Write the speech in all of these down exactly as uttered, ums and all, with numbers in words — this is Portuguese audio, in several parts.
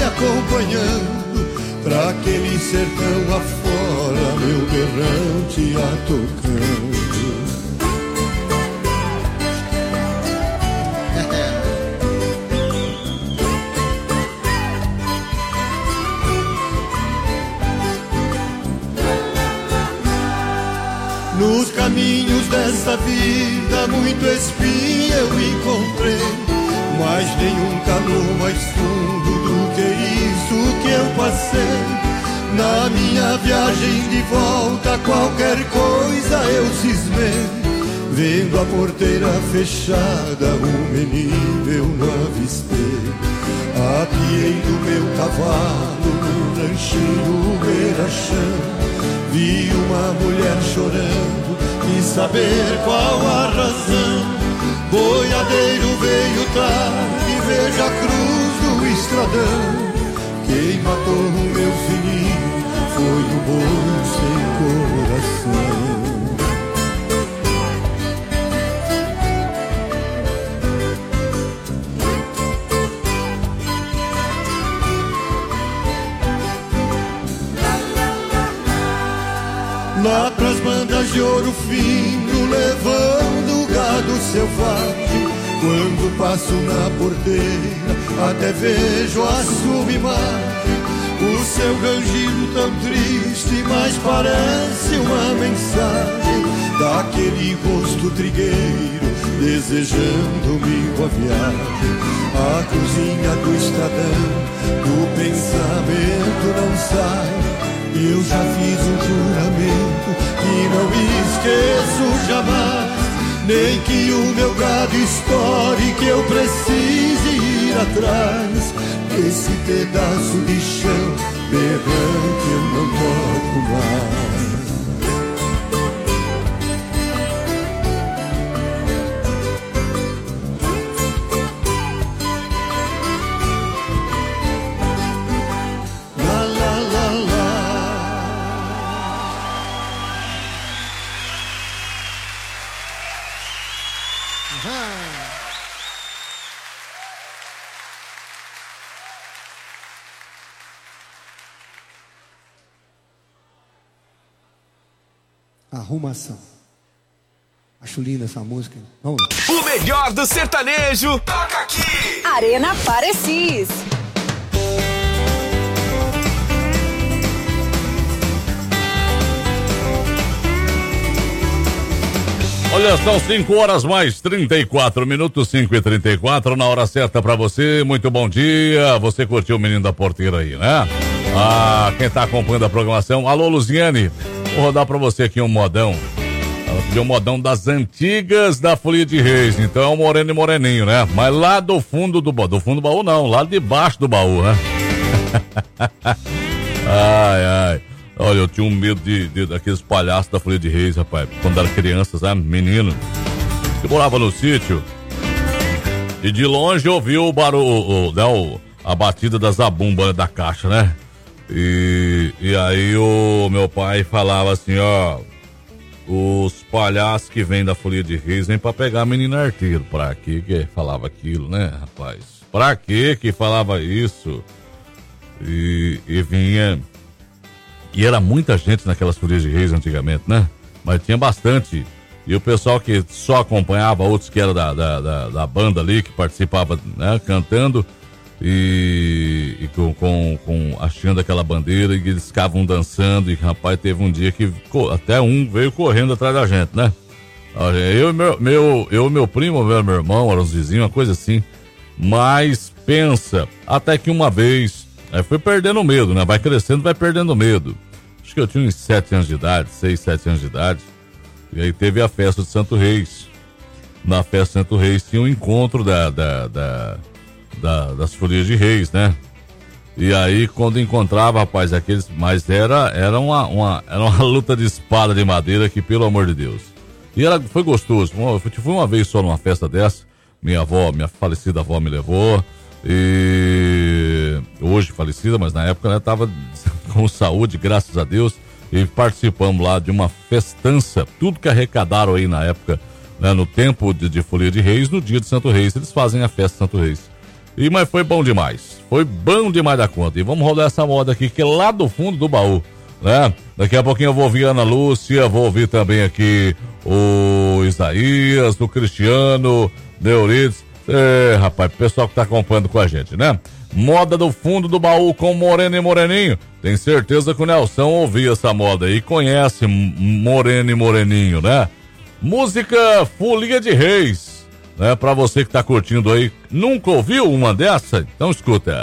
acompanhando, pra aquele sertão afora, meu berrante ia tocando. Nos caminhos dessa vida muito espinho eu encontrei, mas nenhum caminho mais fundo do que isso que eu passei. Na minha viagem de volta qualquer coisa eu cismei, vendo a porteira fechada um menino eu não avistei. Apiei do meu cavalo no ranchinho beira-chão, vi uma mulher chorando, quis saber qual a razão. Boiadeiro veio tarde, veja a cruz do estradão. Quem matou o meu filhinho foi o boi sem coração. Lá pras bandas de Ouro Fino, levando gado selvagem, quando passo na porteira, até vejo a sua imagem. O seu rangido tão triste, mas parece uma mensagem daquele rosto trigueiro, desejando-me boa viagem. A cruzinha do estradão, do pensamento não sai. Eu já fiz um juramento que não esqueço jamais, nem que o meu gado estoure, que eu precise ir atrás. Esse pedaço de chão berrante eu não toco mais. Arrumação. Acho linda essa música. Vamos lá. O melhor do sertanejo toca aqui. Arena Parecis. Olha, são cinco horas mais trinta e quatro minutos, cinco e trinta e quatro, na hora certa pra você. Muito bom dia. Você curtiu o Menino da Porteira aí, né? Ah, quem tá acompanhando a programação. Alô, Luziane. Vou rodar pra você aqui um modão. Ela pediu um modão das antigas da Folia de Reis. Então é um moreno e moreninho, né? Mas lá do fundo do baú. Do fundo do baú não, lá de baixo do baú, né? Ai, ai. Olha, eu tinha um medo de, de, daqueles palhaços da Folia de Reis, rapaz. Quando era criança, sabe? Menino. Eu morava no sítio. E de longe eu ouvi o barulho, o, o, a batida da zabumba da caixa, né? E, e aí o meu pai falava assim, ó, os palhaços que vêm da Folia de Reis vêm pra pegar menino arteiro. Pra que que falava aquilo, né, rapaz? Pra que que falava isso? E, e vinha... E era muita gente naquelas Folias de Reis antigamente, né? Mas tinha bastante. E o pessoal que só acompanhava, outros que eram da, da, da, da banda ali, que participava, né, cantando... E, e com, com, com achando aquela bandeira, e eles ficavam dançando. E rapaz, teve um dia que até um veio correndo atrás da gente, né? Eu e meu, meu, eu, meu primo, meu, meu irmão, eram os vizinhos, uma coisa assim. Mas pensa, até que uma vez aí foi perdendo medo, né? Vai crescendo, vai perdendo medo. Acho que eu tinha uns sete anos de idade, seis, sete anos de idade. E aí teve a festa de Santo Reis. Na festa de Santo Reis tinha um encontro da, da, da Da, das Folias de Reis, né? E aí quando encontrava, rapaz, aqueles, mas era, era, uma, uma, era uma luta de espada de madeira que, pelo amor de Deus. E era, foi gostoso. Eu fui uma vez só numa festa dessa, minha avó, minha falecida avó me levou, e hoje falecida, mas na época, né, tava com saúde, graças a Deus, e participamos lá de uma festança, tudo que arrecadaram aí na época, né, no tempo de, de Folia de Reis, no dia de Santo Reis, eles fazem a festa de Santo Reis. E, mas foi bom demais, Foi bom demais da conta. E vamos rodar essa moda aqui, que é lá do fundo do baú, né? Daqui a pouquinho eu vou ouvir a Ana Lúcia, vou ouvir também aqui o Isaías, o Cristiano, Deurides. É, rapaz, pessoal que tá acompanhando com a gente, né? Moda do fundo do baú com Moreno e Moreninho. Tem certeza que o Nelson ouvia essa moda aí, conhece Moreno e Moreninho, né? Música Folia de Reis, né? Pra você que tá curtindo aí, nunca ouviu uma dessa? Então escuta.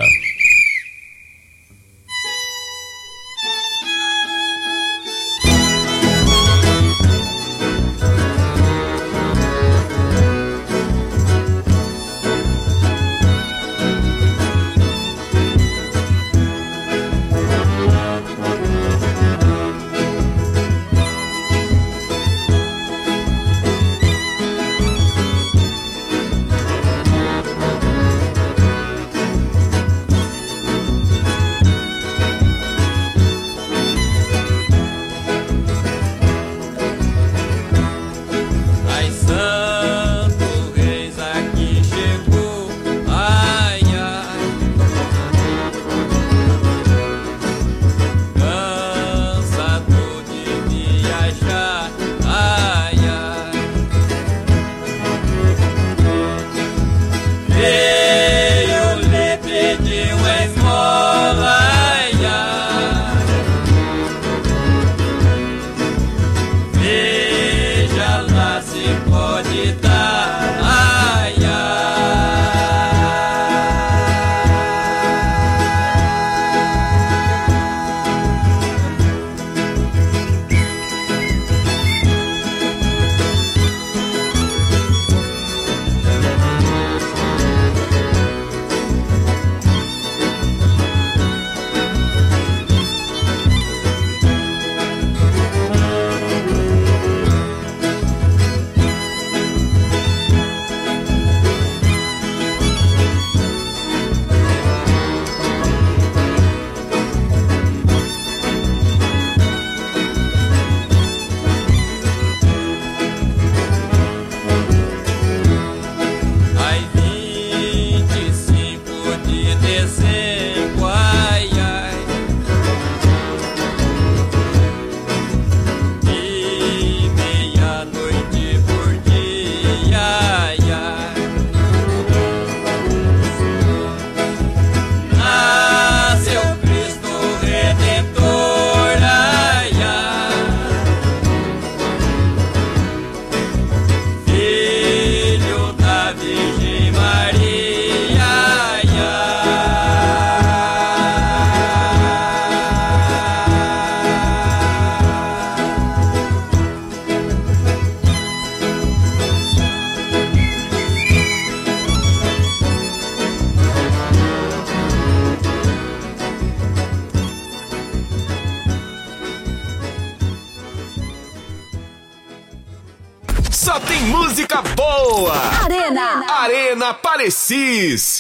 Só tem música boa. Arena. Arena Parecis.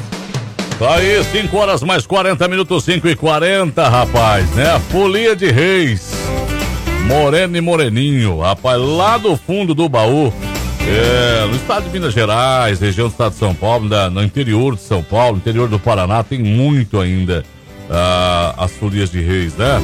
Tá aí, cinco horas mais quarenta minutos, cinco e quarenta, rapaz, né? Folia de Reis. Moreno e Moreninho, rapaz, lá do fundo do baú. É, no estado de Minas Gerais, região do estado de São Paulo, da, no interior de São Paulo, interior do Paraná, tem muito ainda ah, as folias de reis, né?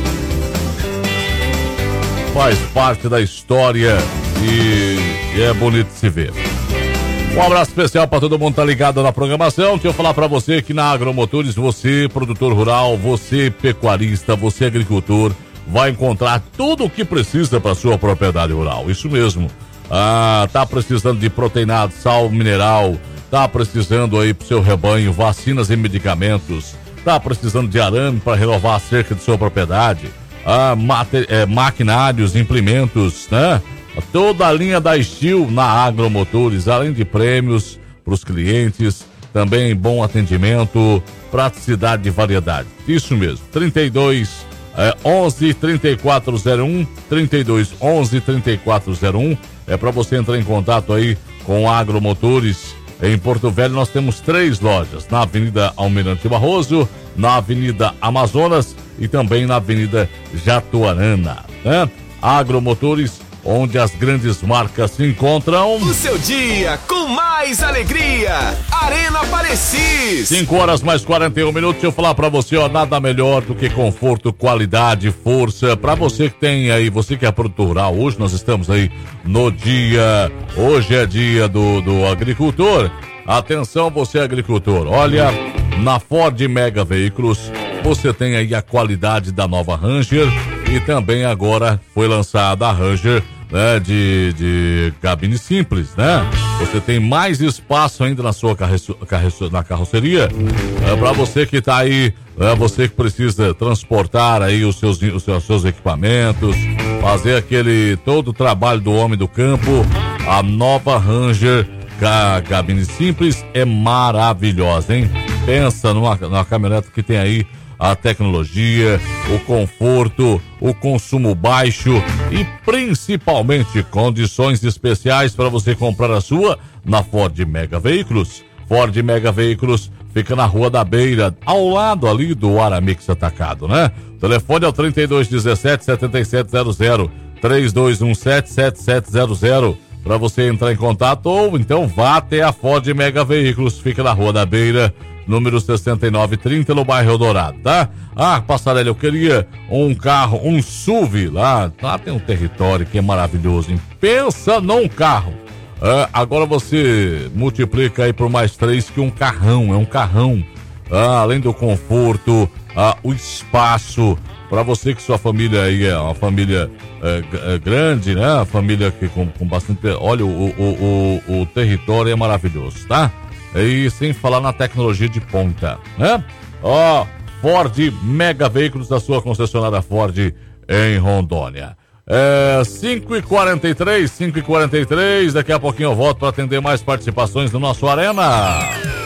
Faz parte da história e, e é bonito de se ver. Um abraço especial para todo mundo que tá ligado na programação. Deixa eu falar para você que na Agromotores, você produtor rural, você pecuarista, você agricultor, vai encontrar tudo o que precisa para sua propriedade rural. Isso mesmo. Ah, tá precisando de proteinado, sal mineral, tá precisando aí pro seu rebanho vacinas e medicamentos, tá precisando de arame para renovar a cerca de sua propriedade, ah, mater, é, maquinários, implementos, né? Toda a linha da Steel na Agromotores, além de prêmios para os clientes, também bom atendimento, praticidade de variedade. Isso mesmo, trinta e dois, onze, trinta e quatro zero um, trinta e dois, onze, trinta e quatro zero um. É para você entrar em contato aí com a Agromotores. Em Porto Velho nós temos três lojas, na Avenida Almirante Barroso, na Avenida Amazonas e também na Avenida Jatuarana, né? Agromotores, onde as grandes marcas se encontram. O seu dia com mais alegria. Arena Parecis. cinco horas mais quarenta e um minutos. Deixa eu falar pra você, ó, nada melhor do que conforto, qualidade, força. Pra você que tem aí, você que é produtor rural, hoje nós estamos aí no dia, hoje é dia do, do agricultor. Atenção, você agricultor, olha, na Ford Mega Veículos, você tem aí a qualidade da nova Ranger e também agora foi lançada a Ranger, né, de, de cabine simples, né? Você tem mais espaço ainda na sua carreço, carreço, na carroceria, é, para você que tá aí, é, você que precisa transportar aí os seus, os seus, seus equipamentos, fazer aquele, todo o trabalho do homem do campo, a nova Ranger a cabine simples é maravilhosa, hein? Pensa numa, numa caminhonete que tem aí a tecnologia, o conforto, o consumo baixo e principalmente condições especiais para você comprar a sua na Ford Mega Veículos. Ford Mega Veículos fica na Rua da Beira, ao lado ali do Aramix Atacado, né? O telefone é o trinta e dois dezessete, setenta e sete zero zero, três dois um sete, sete sete zero zero. Para você entrar em contato ou então vá até a Ford Mega Veículos, fica na Rua da Beira, número sessenta e nove trinta, no bairro Eldorado, tá? Ah, Passarelli, eu queria um carro, um S U V lá, lá tem um território que é maravilhoso, hein? Pensa num carro. Ah, agora você multiplica aí por mais três que um carrão, é um carrão. Ah, além do conforto, ah, o espaço, para você que sua família aí é uma família é, é grande, né? A família que com, com bastante... Olha, o, o, o, o território é maravilhoso, tá? E sem falar na tecnologia de ponta, né? Ó, Ford Mega Veículos da sua concessionária Ford em Rondônia. É, cinco e quarenta e três, cinco e quarenta e três, daqui a pouquinho eu volto para atender mais participações do nosso Arena.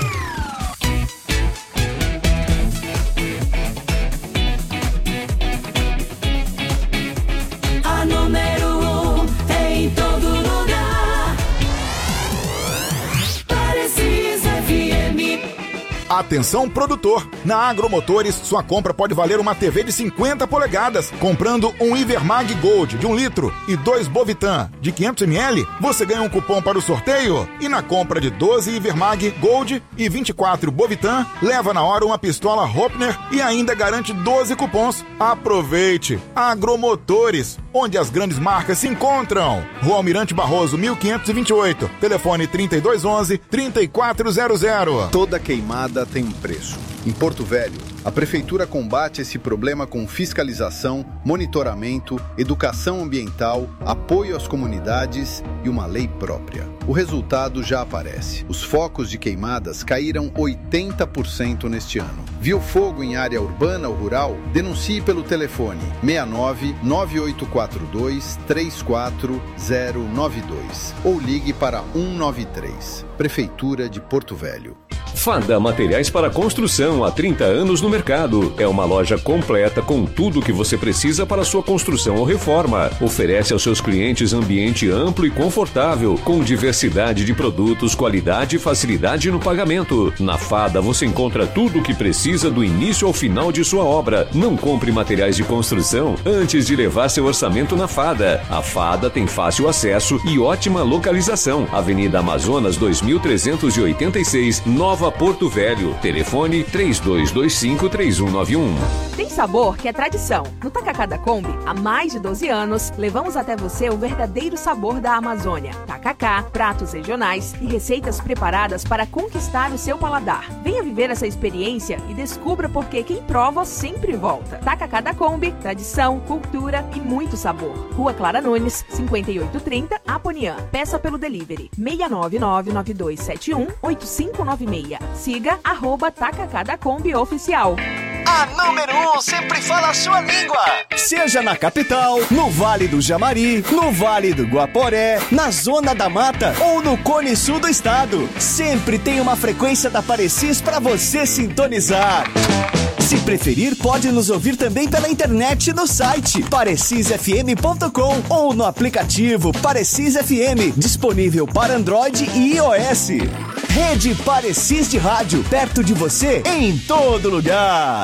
Atenção, produtor! Na Agromotores, sua compra pode valer uma T V de cinquenta polegadas. Comprando um Ivermag Gold de um litro e dois Bovitan de quinhentos mililitros, você ganha um cupom para o sorteio. E na compra de doze Ivermag Gold e vinte e quatro Bovitan, leva na hora uma pistola Hopner e ainda garante doze cupons. Aproveite! Agromotores, onde as grandes marcas se encontram. Rua Almirante Barroso, mil quinhentos e vinte e oito. Telefone trinta e dois onze, trinta e quatro zero zero. Toda queimada tem um preço. Em Porto Velho, a Prefeitura combate esse problema com fiscalização, monitoramento, educação ambiental, apoio às comunidades e uma lei própria. O resultado já aparece. Os focos de queimadas caíram oitenta por cento neste ano. Viu fogo em área urbana ou rural? Denuncie pelo telefone seis nove nove oito quatro dois três quatro zero nove dois ou ligue para um nove três. Prefeitura de Porto Velho. Fada Materiais para Construção, há trinta anos no mercado. É uma loja completa com tudo o que você precisa para sua construção ou reforma. Oferece aos seus clientes ambiente amplo e confortável, com diversidade de produtos, qualidade e facilidade no pagamento. Na Fada você encontra tudo o que precisa do início ao final de sua obra. Não compre materiais de construção antes de levar seu orçamento na Fada. A Fada tem fácil acesso e ótima localização. Avenida Amazonas dois mil trezentos e oitenta e seis, Nova Porto Velho. Telefone três dois dois cinco, três um nove um. Tem sabor que é tradição. No Tacacá da Kombi, há mais de doze anos, levamos até você o verdadeiro sabor da Amazônia. Tacacá, pratos regionais e receitas preparadas para conquistar o seu paladar. Venha viver essa experiência e descubra por que quem prova sempre volta. Tacacá da Kombi, tradição, cultura e muito sabor. Rua Clara Nunes, cinquenta e oito trinta, Aponian. Peça pelo delivery seis nove nove nove dois sete um oito cinco nove seis. Siga arroba Tacacá da Kombi Oficial. A número um sempre fala a sua língua. Seja na capital, no Vale do Jamari, no Vale do Guaporé, na Zona da Mata ou no Cone Sul do estado, sempre tem uma frequência da Parecis para você sintonizar. Se preferir, pode nos ouvir também pela internet no site parecis f m ponto com ou no aplicativo Parecis F M, disponível para Android e iOS. Rede Parecis de rádio, perto de você, em todo lugar.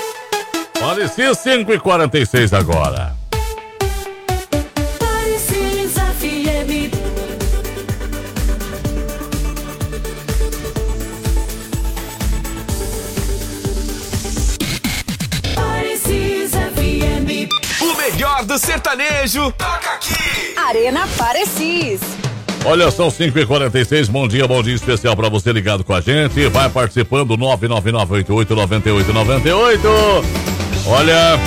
Parecis cinco e quarenta e seis agora. Parecis. do sertanejo, toca aqui. Arena Parecis. Olha, são cinco e quarenta e seis, bom dia, bom dia especial pra você ligado com a gente. Vai participando, nove nove nove oito oito nove oito nove oito. Olha,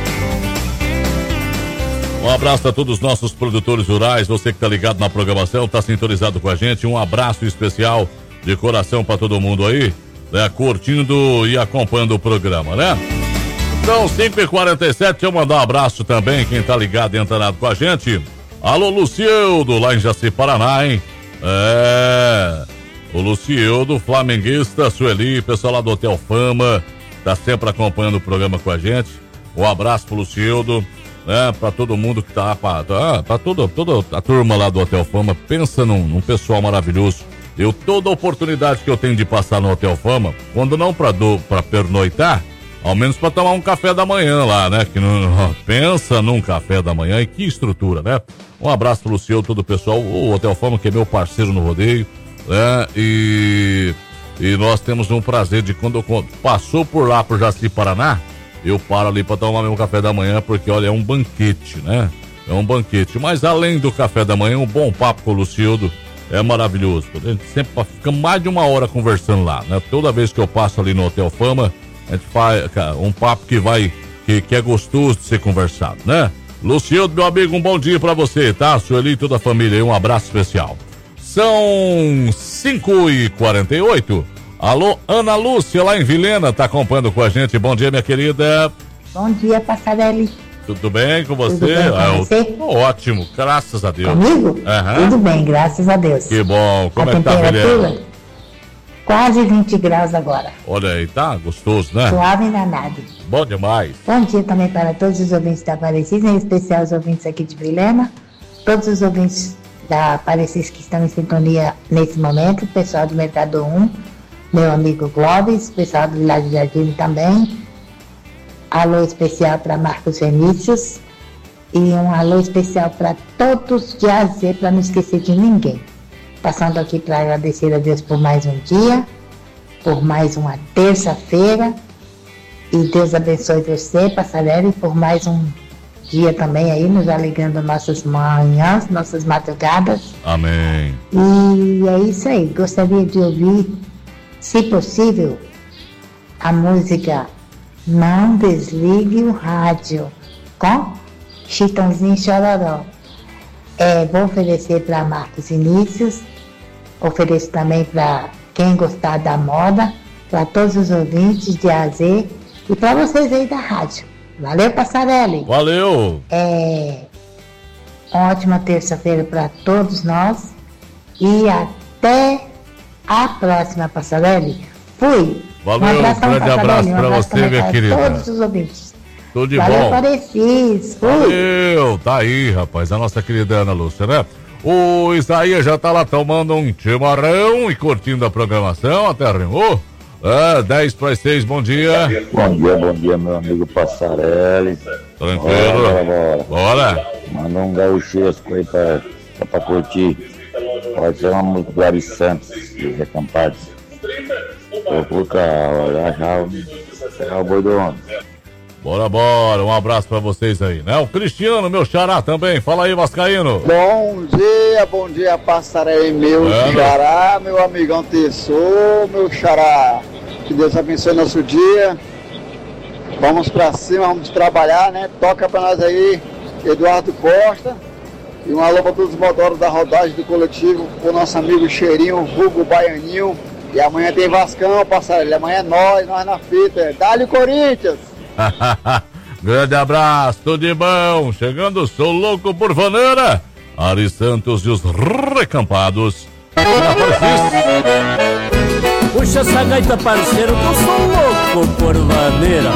um abraço a todos os nossos produtores rurais, você que tá ligado na programação, tá sintonizado com a gente. Um abraço especial de coração pra todo mundo aí, né, curtindo e acompanhando o programa, né? Então, cinco e quarenta e sete, eu mandar um abraço também, quem tá ligado e antenado com a gente. Alô, Lucieldo, lá em Jaci, Paraná, hein? É, o Lucieldo, flamenguista, Sueli, pessoal lá do Hotel Fama, tá sempre acompanhando o programa com a gente. Um abraço pro Lucieldo, né? Pra todo mundo que tá, pra, tá, pra toda, toda a turma lá do Hotel Fama, pensa num, num pessoal maravilhoso. Eu, toda oportunidade que eu tenho de passar no Hotel Fama, quando não pra, do, pra pernoitar, ao menos para tomar um café da manhã lá, né? Que não, pensa num café da manhã e que estrutura, né? Um abraço pro Luciano, todo o pessoal, o Hotel Fama, que é meu parceiro no rodeio, né? E, e nós temos um prazer de quando eu passou por lá, por Jaci, Paraná, eu paro ali para tomar meu café da manhã, porque olha, é um banquete, né? É um banquete. Mas além do café da manhã, um bom papo com o Luciano é maravilhoso. A gente sempre fica mais de uma hora conversando lá, né? Toda vez que eu passo ali no Hotel Fama, a gente faz um papo que vai, que, que é gostoso de ser conversado, né? Luciano, meu amigo, um bom dia pra você, tá? Sueli e toda a família, um abraço especial. São cinco e quarenta e oito. Alô, Ana Lúcia, lá em Vilhena, tá acompanhando com a gente. Bom dia, minha querida. Bom dia, Passarelli. Tudo bem com você? Tudo bem com ah, você? Tô ótimo, graças a Deus. Comigo? Uhum. Tudo bem, graças a Deus. Que bom, como a é que tá, Vilhena? Quase vinte graus agora. Olha aí, tá gostoso, né? Suave e danado. Bom demais. Bom dia também para todos os ouvintes da Parecis, em especial os ouvintes aqui de Vilhena, todos os ouvintes da Parecis que estão em sintonia nesse momento, o pessoal do Mercado um, meu amigo Clóvis, o pessoal do Vila de Jardim também. Alô especial para Marcos Vinícius e um alô especial para todos de A a Z, para não esquecer de ninguém. Passando aqui para agradecer a Deus por mais um dia, por mais uma terça-feira. E Deus abençoe você, Passarelli, por mais um dia também aí, nos alegrando nossas manhãs, nossas madrugadas. Amém. E é isso aí. Gostaria de ouvir, se possível, a música Não Desligue o Rádio, com Chitãozinho Chororó. É, vou oferecer para Marcos Vinícius, ofereço também para quem gostar da moda, para todos os ouvintes de A a Z e para vocês aí da rádio. Valeu, Passarelli. Valeu. É, uma ótima terça-feira para todos nós e até a próxima, Passarelli. Fui. Valeu, um abraço, um grande abraço para um você, minha querida. Todos os ouvintes. Tudo de Valeu, bom. Parecis. Valeu, tá aí, rapaz, a nossa querida Ana Lúcia, né? O Isaías já tá lá tomando um chimarrão e curtindo a programação, até rimou. É, dez para as seis, bom dia. Bom dia, bom dia, meu amigo Passarelli. Tranquilo. Bora, bora. Bora. Manda um gauchesco aí pra, pra, pra curtir. Pode ser uma música do Ari Santos, dos acampados. Eu vou olhar já o boi do homem. Bora, bora, um abraço pra vocês aí, né? O Cristiano, meu xará também, fala aí, Vascaíno. Bom dia, bom dia, Passarelli, meu é, xará, meu amigão Tessô, meu xará. Que Deus abençoe nosso dia. Vamos pra cima, vamos trabalhar, né? Toca pra nós aí, Eduardo Costa. E um alô pra todos os motores da rodagem do coletivo, pro nosso amigo Cheirinho, vulgo Baianinho. E amanhã tem Vascão, Passarelli, amanhã é nós, nós na fita. Dá-lhe Corinthians! Grande abraço, tudo de bom. Chegando, sou louco por vaneira. Ari Santos e os recampados. Puxa essa gaita, parceiro, que eu sou louco por vaneira.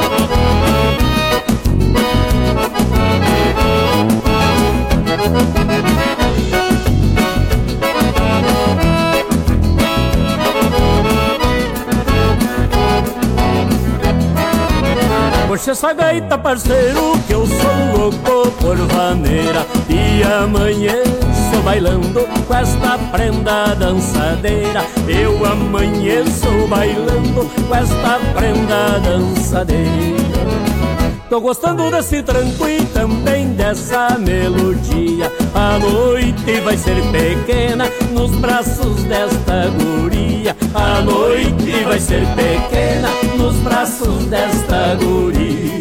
Puxa essa gaita, parceiro, que eu sou louco por vaneira. E amanheço bailando com esta prenda dançadeira. Eu amanheço bailando com esta prenda dançadeira. Tô gostando desse tranco e também dessa melodia. A noite vai ser pequena nos braços desta guria. A noite vai ser pequena nos braços desta guria.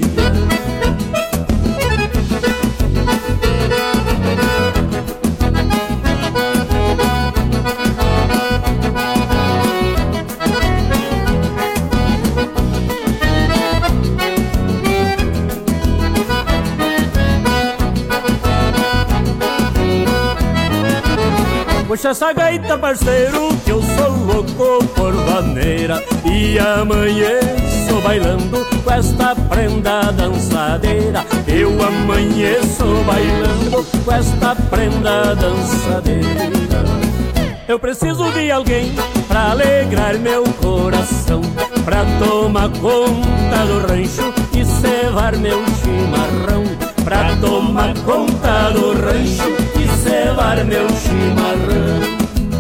Puxa essa gaita, parceiro, que eu sou louco por vaneira. E amanheço bailando com esta prenda dançadeira. Eu amanheço bailando com esta prenda dançadeira. Eu preciso de alguém pra alegrar meu coração, pra tomar conta do rancho e cevar meu chimarrão. Pra tomar conta do rancho e cevar meu chimarrão.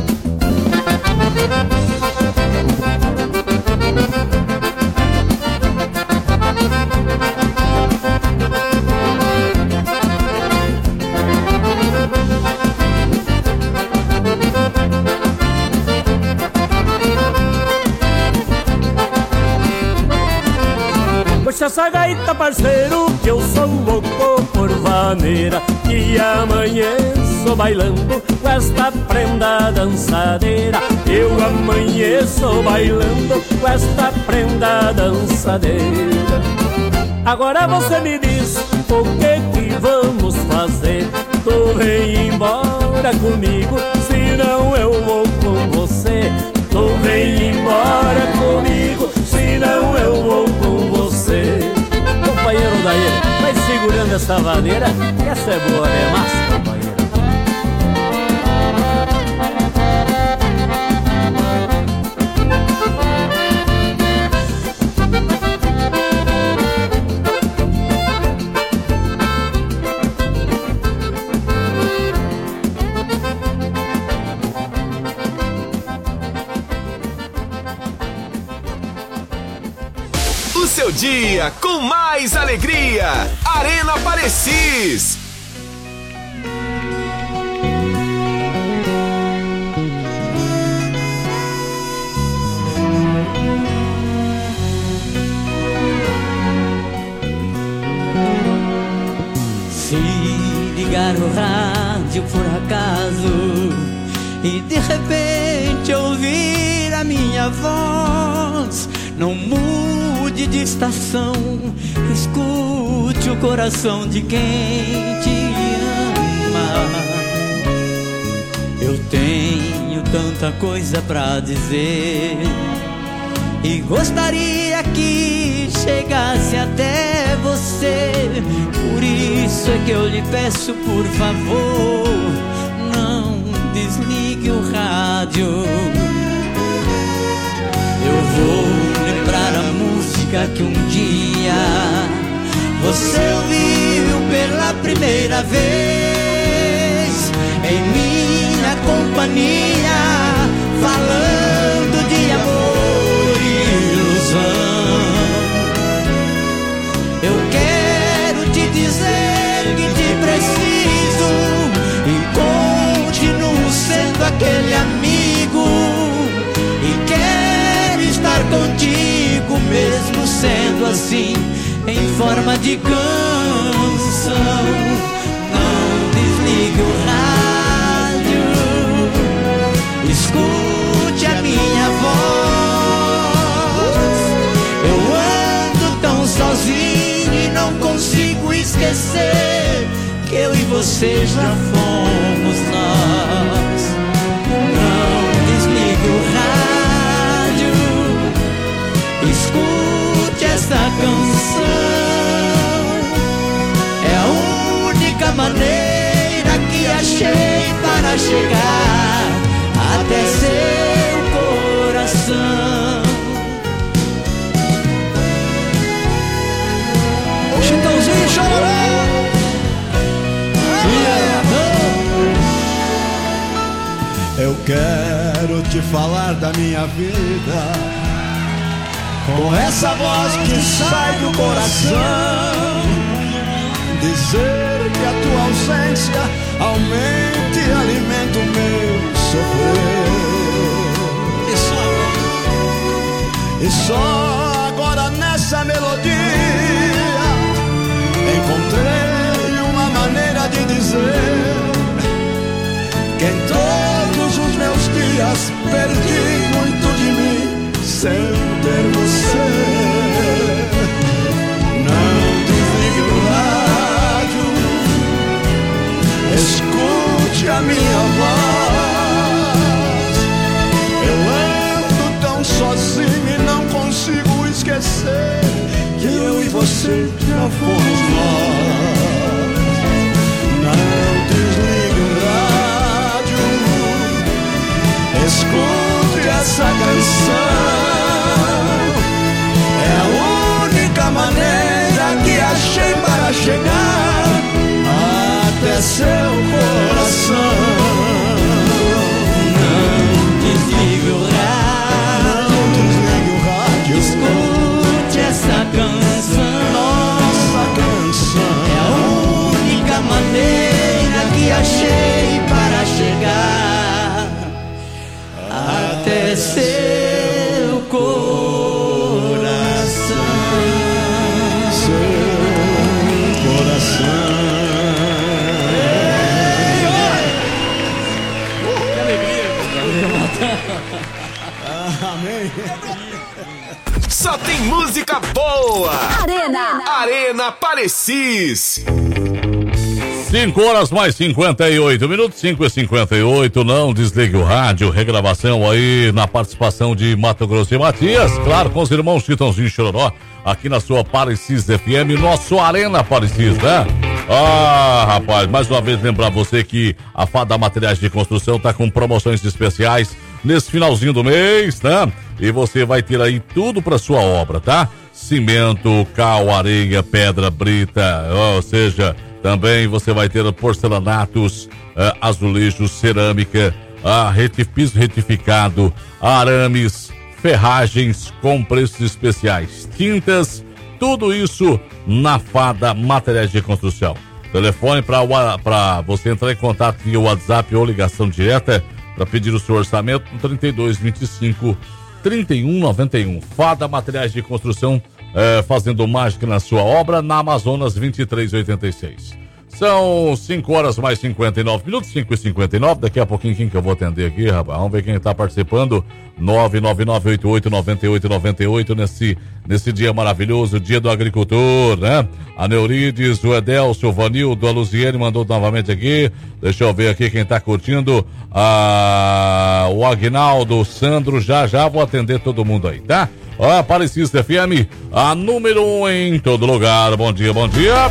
Puxa essa gaita, parceiro, que eu sou louco por vaneira. E amanheço bailando com esta prenda dançadeira. Eu amanheço bailando com esta prenda dançadeira. Agora você me diz o que que vamos fazer. Tu vem embora comigo, senão eu vou com você. Tu vem embora comigo, senão eu vou com você. Companheiro daí, vai segurando essa vaneira, que essa é boa, né? Massa, companheiro. Seu dia com mais alegria. Arena Parecis. Se ligar o rádio por acaso e de repente ouvir a minha voz, não mude de estação, escute o coração de quem te ama. Eu tenho tanta coisa pra dizer e gostaria que chegasse até você. Por isso é que eu lhe peço, por favor, não desligue o rádio. Eu vou lembrar a música que um dia você ouviu pela primeira vez em minha companhia, falando de amor e ilusão. Eu quero te dizer que te preciso e continuo sendo aquele amigo e quero estar contigo mesmo sendo assim, em forma de canção. Não desligue o rádio, escute a minha voz. Eu ando tão sozinho e não consigo esquecer que eu e você já fomos nós. Não desligue o rádio, escute essa canção. É a única maneira que achei para chegar até seu coração. Ô Chitãozinho, chororó! Eu quero te falar da minha vida com essa voz que sai do coração. dizer que a tua ausência aumente e alimenta o meu sofrer. E só, e só agora nessa melodia encontrei uma maneira de dizer que em todos os meus dias perdi muito de mim sem ter você. Não desligue o rádio, escute a minha voz. Eu ando tão sozinho e não consigo esquecer que eu e você já fomos nós. Não desligue o rádio, escute essa canção. É a única maneira que achei para chegar até seu coração. Não desligue o rádio, não desligue o rádio, escute essa canção. Nossa canção é a única maneira que achei para chegar até seu coração. Seu coração. Que alegria! Amém. Só tem música boa. Arena. Arena Parecis. cinco horas mais cinquenta e oito minutos, cinco e cinquenta e oito. Não desligue o rádio. Regravação aí na participação de Mato Grosso e Matias. Claro, com os irmãos Chitãozinho e Chororó. Aqui na sua Parecis F M, nosso Arena Parecis, né? Ah, rapaz, mais uma vez lembrar você que a Fada Materiais de Construção tá com promoções especiais nesse finalzinho do mês, né? E você vai ter aí tudo pra sua obra, tá? Cimento, cal, areia, pedra, brita, ou seja, também você vai ter porcelanatos, uh, azulejos, cerâmica, uh, retif- piso retificado, arames, ferragens com preços especiais, tintas, tudo isso na Fada Materiais de Construção. Telefone para você entrar em contato via WhatsApp ou ligação direta para pedir o seu orçamento no trinta e dois, vinte e cinco, trinta e um, noventa e um. Fada Materiais de Construção, eh, fazendo mágica na sua obra, na Amazonas vinte e três oitenta e seis. São cinco horas mais cinquenta e nove minutos, cinco e cinquenta e nove. Daqui a pouquinho quem que eu vou atender aqui, rapaz? Vamos ver quem está participando. nove nove nove oito oito nove oito nove oito nesse, nesse dia maravilhoso, dia do agricultor, né? A Neurides, o Edelcio, o Vanildo, a Luziene mandou novamente aqui. Deixa eu ver aqui quem está curtindo. Ah, o Aguinaldo, o Sandro, já já vou atender todo mundo aí, tá? Ó, Parecis F M, a número um em todo lugar. Bom dia, bom dia.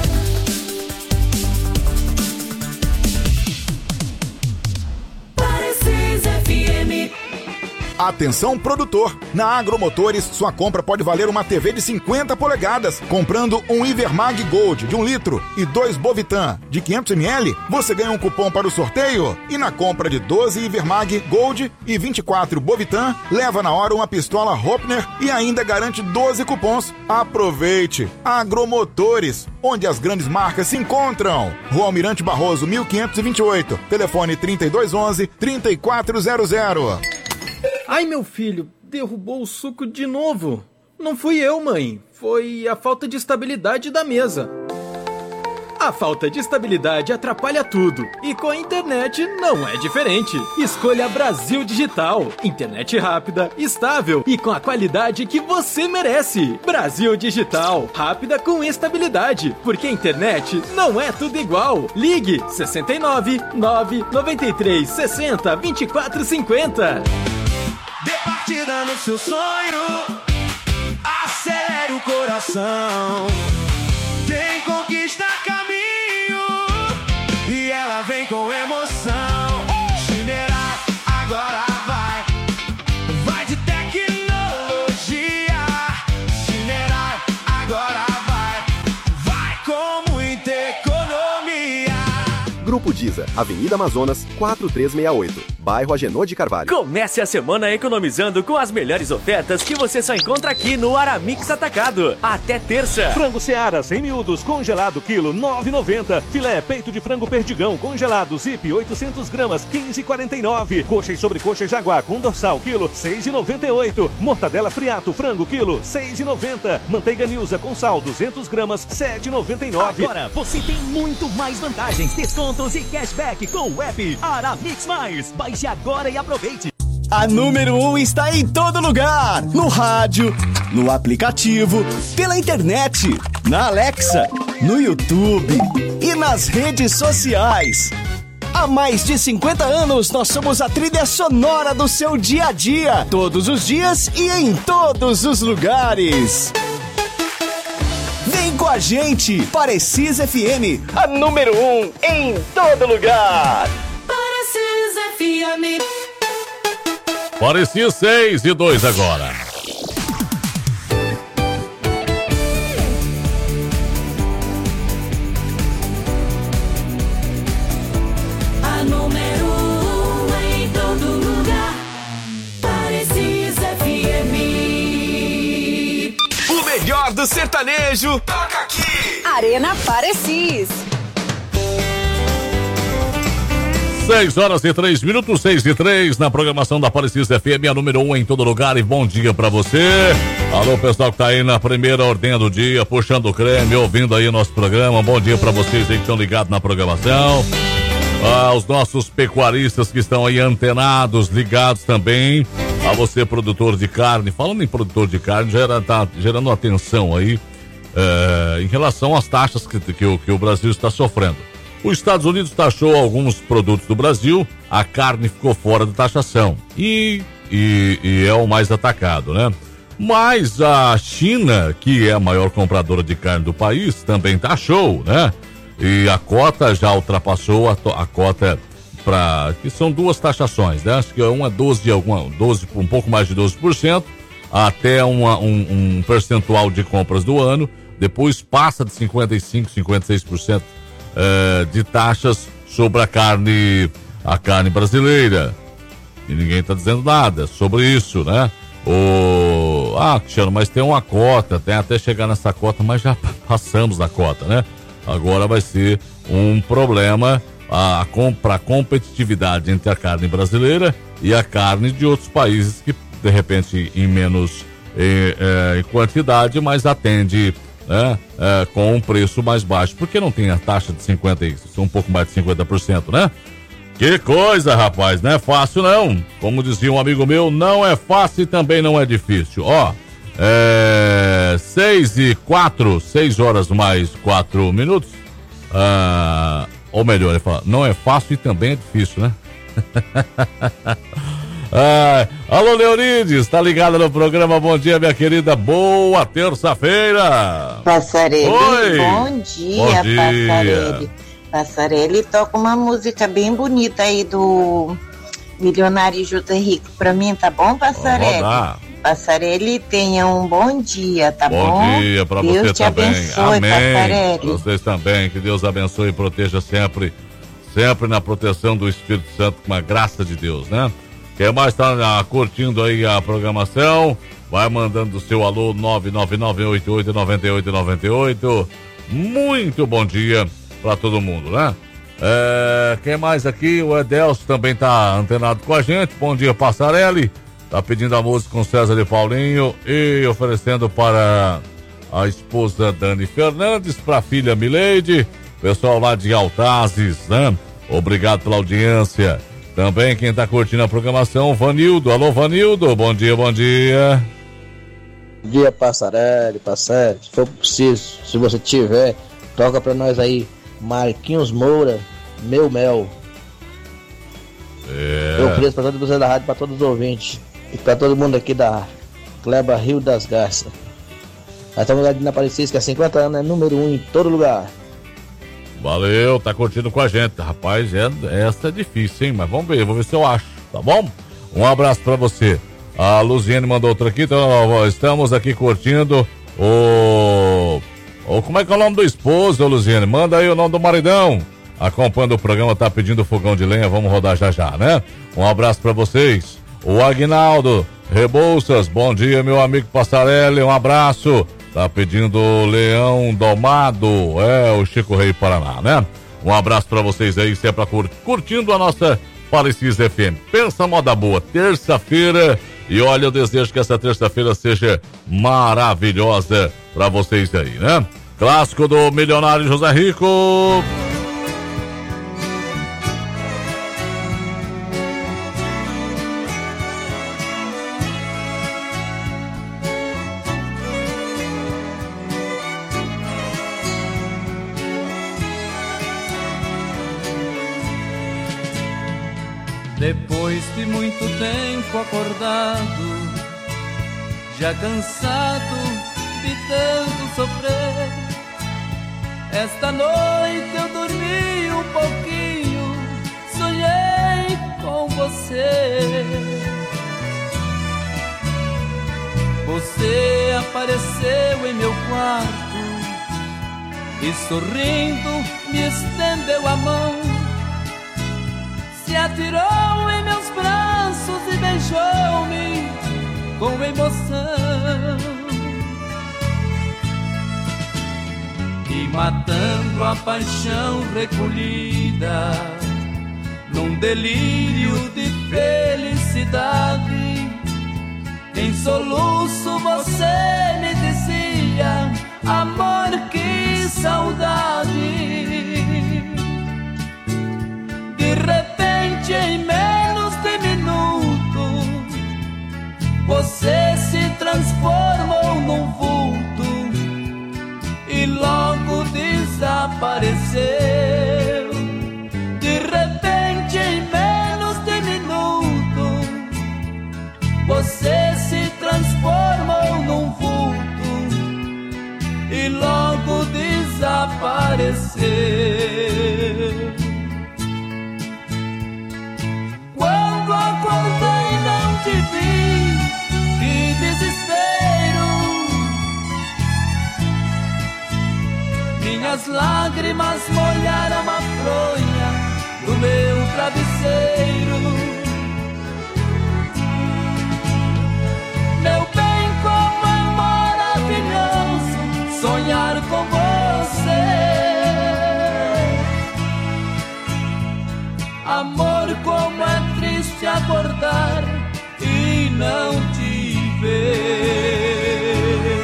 Atenção, produtor! Na Agromotores, sua compra pode valer uma T V de cinquenta polegadas. Comprando um Ivermag Gold de um litro e dois Bovitan de quinhentos mililitros, você ganha um cupom para o sorteio. E na compra de doze Ivermag Gold e vinte e quatro Bovitan, leva na hora uma pistola Hopner e ainda garante doze cupons. Aproveite! Agromotores, onde as grandes marcas se encontram. Rua Almirante Barroso, mil quinhentos e vinte e oito. Telefone trinta e dois onze, trinta e quatro zero zero. Ai, meu filho, derrubou o suco de novo. Não fui eu, mãe. Foi a falta de estabilidade da mesa. A falta de estabilidade atrapalha tudo. E com a internet não é diferente. Escolha Brasil Digital. Internet rápida, estável e com a qualidade que você merece. Brasil Digital. Rápida com estabilidade. Porque a internet não é tudo igual. Ligue sessenta e nove, nove noventa e três, sessenta, vinte e quatro cinquenta. Dê partida no seu sonho, acelere o coração. Tem conquista caminho e ela vem com emoção. Chinerar agora vai, vai de tecnologia. Chinerar agora vai, vai com muita economia. Grupo Diza, Avenida Amazonas, quatro três seis oito. bairro Agenor de Carvalho. Comece a semana economizando com as melhores ofertas que você só encontra aqui no Aramix Atacado. Até terça. Frango Seara cem miúdos congelado quilo nove reais e noventa centavos. Filé peito de frango perdigão congelado Zip oitocentos gramas quinze reais e quarenta e nove centavos. Coxa e sobrecoxa Jaguar com dorsal quilo seis reais e noventa e oito centavos. Mortadela Friato frango quilo seis reais e noventa centavos. Manteiga Nilza com sal duzentas gramas sete reais e noventa e nove centavos. Agora você tem muito mais vantagens, descontos e cashback com o app Aramix Mais. Baixe agora e aproveite. A número um está em todo lugar. No rádio, no aplicativo, pela internet, na Alexa, no YouTube e nas redes sociais. Há mais de cinquenta anos, nós somos a trilha sonora do seu dia a dia. Todos os dias e em todos os lugares. Vem com a gente, Parecis F M, a número um em todo lugar. Parecis F M. Parecis seis e dois agora. A número um em todo lugar. Parecis F M. O melhor do sertanejo toca aqui. Arena Parecis. seis horas e três minutos, seis e três, na programação da Parecis F M, a número um em todo lugar, e bom dia pra você. Alô, pessoal que tá aí na primeira ordem do dia, puxando o creme, ouvindo aí nosso programa, bom dia pra vocês aí que estão ligados na programação. Ah, os nossos pecuaristas que estão aí antenados, ligados também. A você, produtor de carne, falando em produtor de carne, já tá gerando atenção aí é, em relação às taxas que, que, o, que o Brasil está sofrendo. Os Estados Unidos taxou alguns produtos do Brasil, a carne ficou fora da taxação e, e, e é o mais atacado, né? Mas a China, que é a maior compradora de carne do país, também taxou, né? E a cota já ultrapassou a, a cota para que são duas taxações, né? Acho que uma é doze, alguma, doze, um pouco mais de doze por cento, até uma, um, um percentual de compras do ano, depois passa de cinquenta e cinco, cinquenta e seis por cento. É, de taxas sobre a carne a carne brasileira, e ninguém está dizendo nada sobre isso, né? O... Ah, Cristiano, mas tem uma cota, tem até chegar nessa cota, mas já passamos da cota, né? Agora vai ser um problema a, a, para a competitividade entre a carne brasileira e a carne de outros países que, de repente, em menos em, é, em quantidade, mas atende, né, é, com um preço mais baixo, porque não tem a taxa de cinquenta, um pouco mais de cinquenta por cento, né? Que coisa, rapaz, não é fácil não. Como dizia um amigo meu, não é fácil e também não é difícil. Ó, é seis e quatro, seis horas mais quatro minutos. Ah, ou melhor, ele fala, não é fácil e também é difícil, né? Ah, alô, Leonides, tá ligada no programa? Bom dia, minha querida. Boa terça-feira. Passarelli, Oi. bom dia, Bom dia. Passarelli. Passarelli toca uma música bem bonita aí do Milionário José Rico pra mim, tá bom, Passarelli? Passarelli, tenha um bom dia, tá bom? Bom dia pra Deus você te também. abençoe, Amém. Passarelli. Vocês também, que Deus abençoe e proteja sempre, sempre na proteção do Espírito Santo, com a graça de Deus, né? Quem mais tá ah, curtindo aí a programação, vai mandando o seu alô nove nove nove oito oito nove oito nove oito. Muito bom dia pra todo mundo, né? É, quem mais aqui? O Edelcio também tá antenado com a gente. Bom dia, Passarelli. Tá pedindo a música com César e Paulinho e oferecendo para a esposa Dani Fernandes, pra filha Mileide, pessoal lá de Altazes, né? Obrigado pela audiência. Também quem tá curtindo a programação, Vanildo. Alô, Vanildo, bom dia, bom dia. Bom dia, Passarelli, Passarelli. Se for preciso, se você tiver, toca pra nós aí, Marquinhos Moura, Meu Mel. É. Eu preço pra todos vocês da rádio, pra todos os ouvintes. E pra todo mundo aqui da Cleba Rio das Garças. Nós estamos ali na Parecis, que há cinquenta anos é número um em todo lugar. Valeu, tá curtindo com a gente. Rapaz, é, essa é difícil, hein? Mas vamos ver, vou ver se eu acho, tá bom? Um abraço pra você. A Luziane mandou outra aqui, então estamos aqui curtindo o... o como é que é o nome do esposo, Luziane? Manda aí o nome do maridão. acompanhando o programa, tá pedindo fogão de lenha, vamos rodar já já, né? Um abraço pra vocês. O Aguinaldo Rebouças, bom dia, meu amigo Passarelli, um abraço. Tá pedindo Leão Domado, é o Chico Rei Paraná, né? Um abraço pra vocês aí, sempre curtindo a nossa Parecis F M. Pensa moda boa, terça-feira, e olha, eu desejo que essa terça-feira seja maravilhosa pra vocês aí, né? Clássico do Milionário José Rico. Depois de muito tempo acordado, já cansado de tanto sofrer, esta noite eu dormi um pouquinho, sonhei com você. Você apareceu em meu quarto e sorrindo me estendeu a mão, se atirou em meus braços e beijou-me com emoção. E matando a paixão recolhida, num delírio de felicidade, em soluço você me dizia: amor, que saudade. De repente, em menos de minuto, você se transformou num vulto e logo desapareceu. De repente, em menos de minuto, você se transformou num vulto e logo desapareceu. Quando acordei não te vi, que desespero. Minhas lágrimas molharam a fronha do meu travesseiro. Meu bem, como é maravilhoso sonhar com você. Amor, como é triste acordar e não te ver.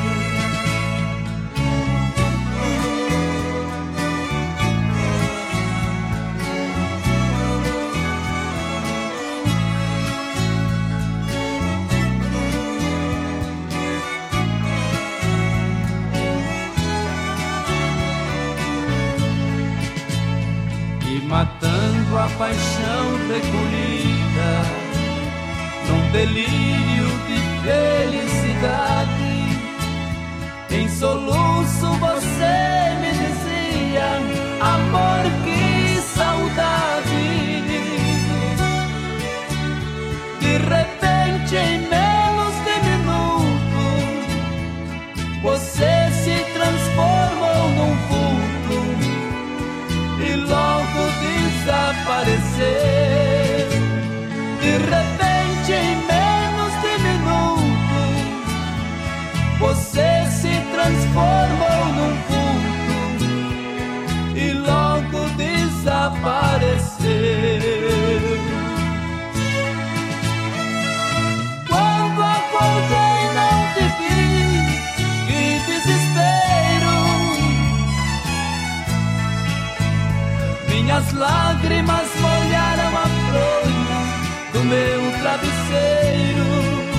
Matando a paixão recolhida, num delírio de felicidade, em soluço você me dizia: amor, que saudade. De repente, em menos de minuto, você se transformou num vulto e logo desaparecer. De repente, em menos de minuto, você se transformou num vulto e logo desapareceu. Quando acordei não te vi, que desespero. Minhas lágrimas molharam a fronha do meu travesseiro.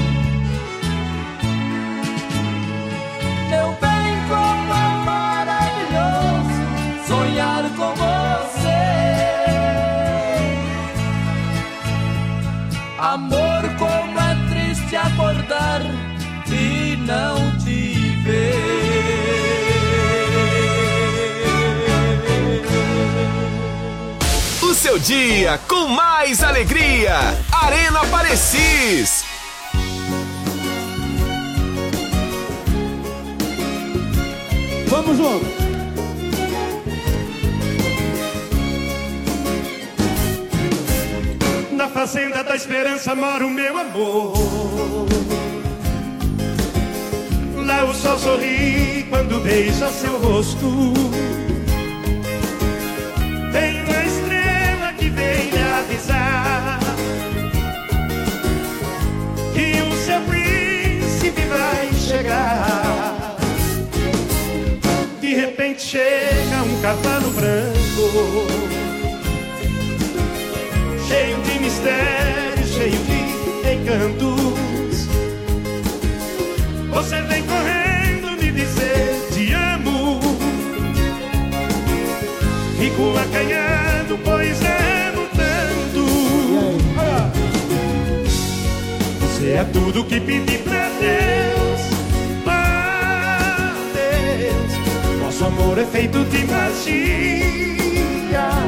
Meu bem, como é maravilhoso sonhar com você. Amor, como é triste acordar e não te ver. O seu dia com mais alegria. Arena Parecis. Vamos juntos. fazenda da esperança mora o meu amor. Lá o sol sorri quando beija seu rosto. Tem uma estrela que vem lhe avisar que o seu príncipe vai chegar. De repente chega um cavalo branco, cheio de mistério, cheio de encantos. Você vem correndo me dizer te amo. Fico acanhado, pois amo tanto. Você é tudo que pedi pra Deus. Oh, Deus, nosso amor é feito de magia.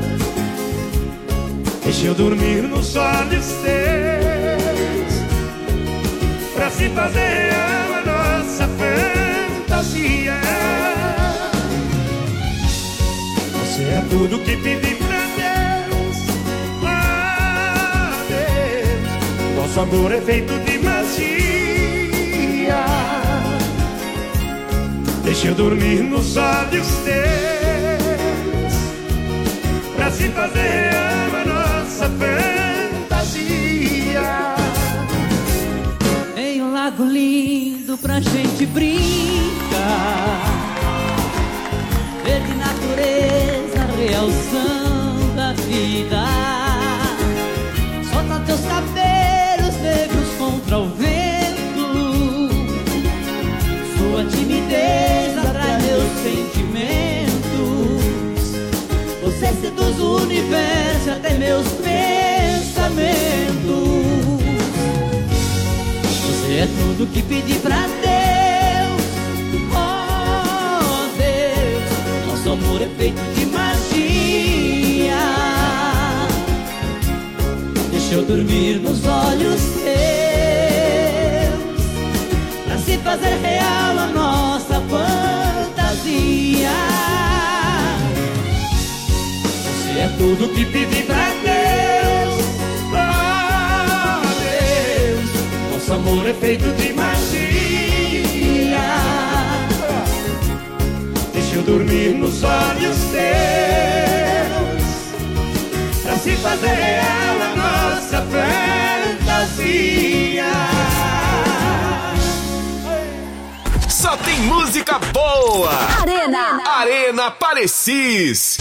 Deixa eu dormir nos olhos teus, pra se fazer real a nossa fantasia. Você é tudo que pedi pra Deus. Oh, Deus, nosso amor é feito de magia. Deixa eu dormir nos olhos teus, pra se fazer real a nossa fantasia. Em um lago lindo pra gente brincar, verde natureza, realçando a vida. Solta teus cabelos negros contra o vento, sua timidez atrai meus sentimentos. Você seduz o universo e até meus pensamentos. Você é tudo que pedi pra Deus. Oh, Deus, nosso amor é feito de magia. Deixa eu dormir nos olhos teus, pra se fazer real a nossa fantasia. Você é tudo que pedi pra Deus. Oh, Deus, nosso amor é feito de magia. Deixa eu dormir nos olhos teus, pra se fazer real a nossa fantasia. Só tem música boa. Arena. Arena Parecis.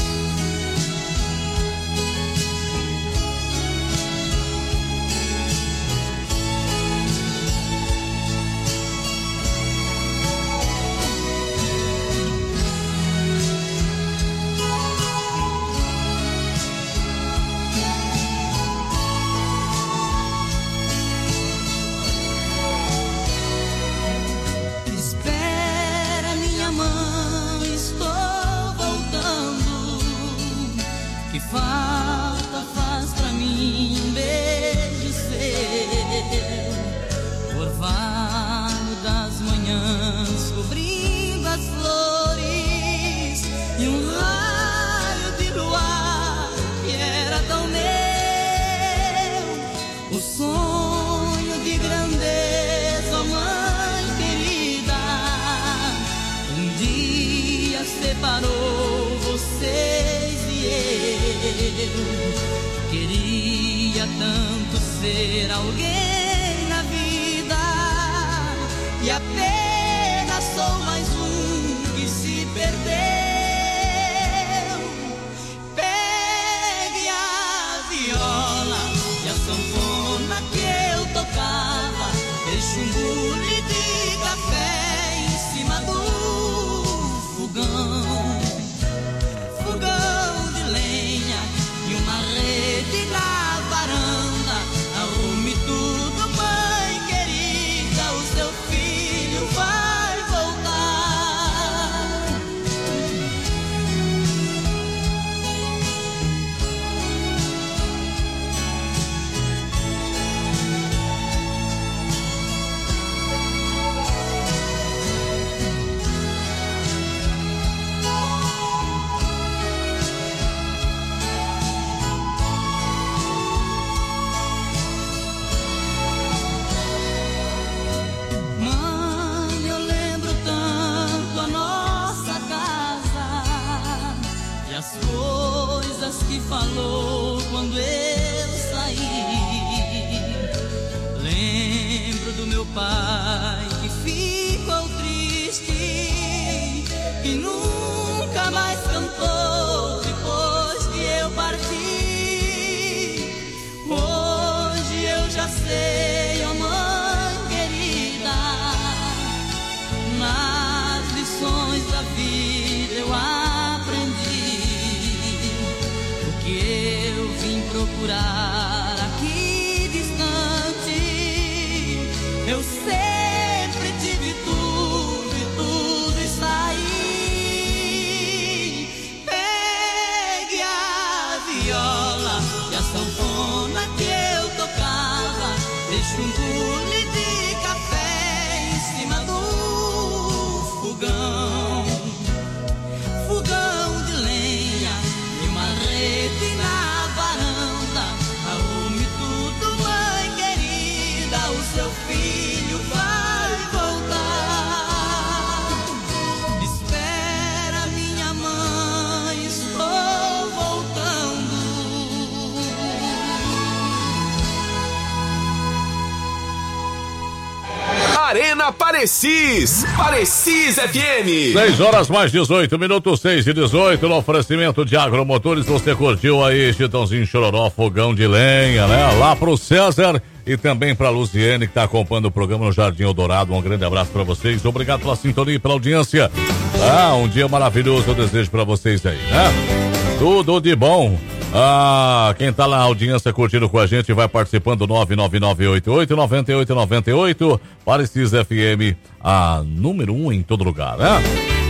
Falta faz pra mim um beijo seu, orvalho das manhãs cobrindo as flores, e um raio de luar que era tão meu. O sonho de grandeza, oh mãe querida, um dia separou vocês e eu. Queria tanto ser alguém na vida, e apenas sou mais um que se perdeu. Pegue a viola e a sanfona que eu tocava, deixe um bule de café em cima do fogão, fogão de lenha e uma rede na varanda. Arrume tudo, mãe querida, o seu filho e nunca mais cantou depois que eu parti. Hoje eu já sei, oh mãe querida, nas lições da vida eu aprendi o que eu vim procurar aqui distante. Eu sempre tive tudo e tudo está aí. Pegue a viola e a sanfona que eu tocava, deixe um bule de café em cima do fogão, fogão de lenha e uma rede na varanda. Arrume tudo, mãe querida, o seu filho vai voltar. Espera, minha mãe, estou voltando. Arena Parecis, Parecis F M. seis horas mais dezoito minutos, seis e dezoito, no oferecimento de Agromotores. Você curtiu aí, Chitãozinho Chororó, fogão de lenha, né? Lá pro César e também pra Luziene, que tá acompanhando o programa no Jardim Eldorado. Um grande abraço pra vocês, obrigado pela sintonia e pela audiência. Ah, um dia maravilhoso eu desejo pra vocês aí, né? Tudo de bom. Ah, quem tá na audiência curtindo com a gente vai participando. Nove nove nove oito oito nove oito nove oito, Parecis F M, a número um em todo lugar, né?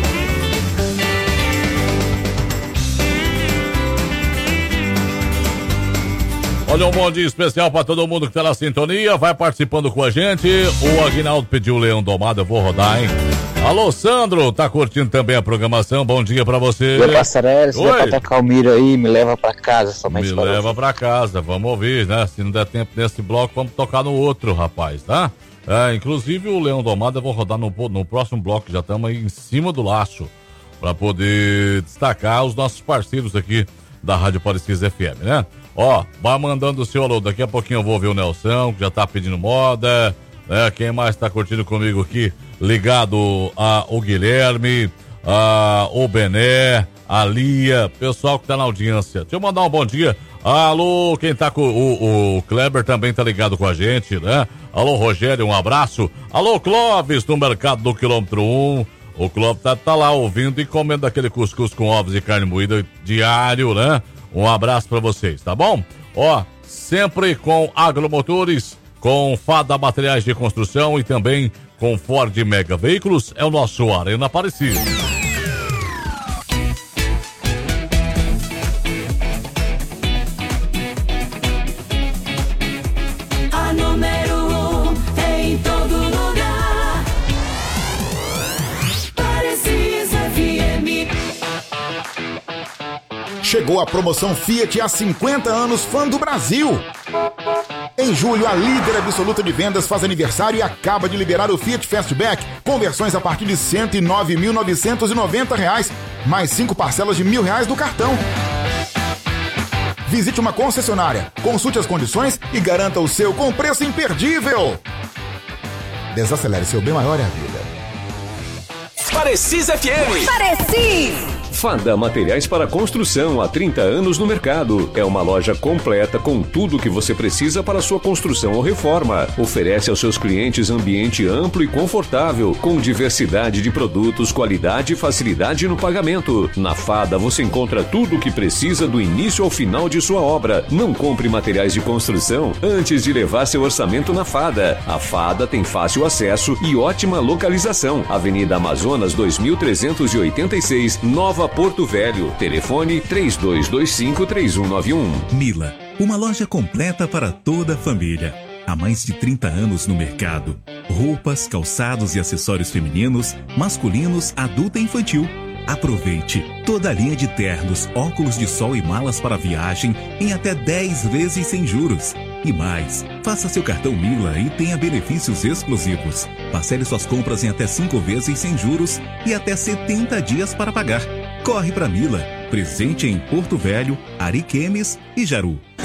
Olha, um bom dia especial para todo mundo que tá na sintonia, vai participando com a gente. O Aguinaldo pediu o Leão Domado, eu vou rodar, hein? Alô, Sandro, tá curtindo também a programação? Bom dia pra você. Oi, Passarelli, se der pra tocar o Miro aí, me leva pra casa somente. Me leva pra casa, vamos ouvir, né? Se não der tempo nesse bloco, vamos tocar no outro, rapaz, tá? É, inclusive o Leão Domado eu vou rodar no, no próximo bloco, já estamos aí em cima do laço, pra poder destacar os nossos parceiros aqui da Rádio Parecis F M, né? Ó, vai mandando o seu alô, daqui a pouquinho eu vou ver o Nelson, que já tá pedindo moda, né? Quem mais tá curtindo comigo aqui, ligado a o Guilherme, a o Bené, a Lia, pessoal que tá na audiência. Deixa eu mandar um bom dia. Alô, quem tá com o, o Kleber também tá ligado com a gente, né? Alô, Rogério, um abraço. Alô, Clóvis, no Mercado do Quilômetro um. O Clóvis tá, tá lá ouvindo e comendo aquele cuscuz com ovos e carne moída diário, né? Um abraço pra vocês, tá bom? Ó, sempre com Agromotores, com Fada Materiais de Construção e também com Ford Mega Veículos, é o nosso Arena Parecis. A número um em todo lugar. Parecis F M. Chegou a promoção Fiat há cinquenta anos Fã do Brasil. Em julho, a líder absoluta de vendas faz aniversário e acaba de liberar o Fiat Fastback, com versões a partir de cento e nove mil novecentos e noventa reais, mais cinco parcelas de mil reais do cartão. Visite uma concessionária, consulte as condições e garanta o seu com preço imperdível. Desacelere, seu bem maior é a vida. Parecis F M. Parecis. Fada Materiais para Construção, há trinta anos no mercado. É uma loja completa com tudo o que você precisa para sua construção ou reforma. Oferece aos seus clientes ambiente amplo e confortável, com diversidade de produtos, qualidade e facilidade no pagamento. Na Fada você encontra tudo o que precisa do início ao final de sua obra. Não compre materiais de construção antes de levar seu orçamento na Fada. A Fada tem fácil acesso e ótima localização. Avenida Amazonas dois mil trezentos e oitenta e seis, Nova Porto Velho. Telefone três dois dois cinco, três um nove um. Mila, uma loja completa para toda a família. Há mais de trinta anos no mercado. Roupas, calçados e acessórios femininos, masculinos, adulto e infantil. Aproveite toda a linha de ternos, óculos de sol e malas para viagem em até dez vezes sem juros. E mais, faça seu cartão Mila e tenha benefícios exclusivos. Parcele suas compras em até cinco vezes sem juros e até setenta dias para pagar. Corre para Mila, presente em Porto Velho, Ariquemes e Jaru.